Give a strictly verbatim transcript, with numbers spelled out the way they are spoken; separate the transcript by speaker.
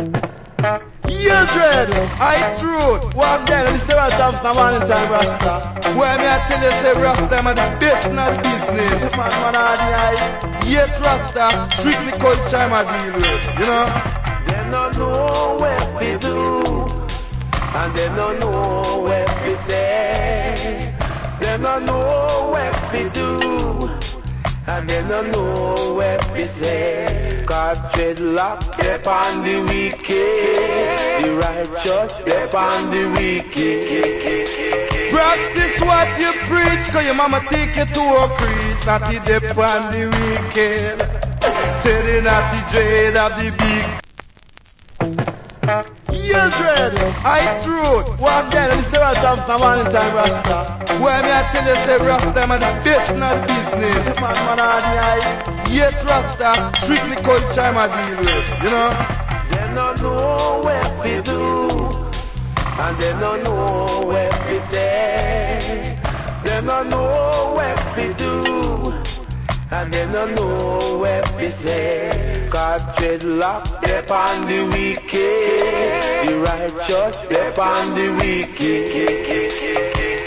Speaker 1: Yes, Red, I truth. One day, and it's the right time for Valentine Rasta. Where me I tell you, say Rasta, I'm the best in the business. Man, man, I yes, Rasta, strictly culture I'm a deal with, you know.
Speaker 2: They don't know what we do, and they don't know what we say. They don't know what we do, and they don't know what we say. Cause dreadlock, step on the wicked, the righteous, step on the wicked.
Speaker 1: Practice what you preach, cause your mama take you to a crease. Natty dep on the wicked, say the natty dread of the big. Yes, Red, I truth. One day, and it's the right time for Valentine Rasta. Where me I tell you, say Rasta, I'm the best in the business. Man, man, I yes, Rasta, strictly culture I'm a deal with, you know.
Speaker 2: They don't know what we do, and they don't know what we say. They don't know what we do, and they don't know what we say. Cause dreadlock, step on the wicked, the righteous, step on the wicked.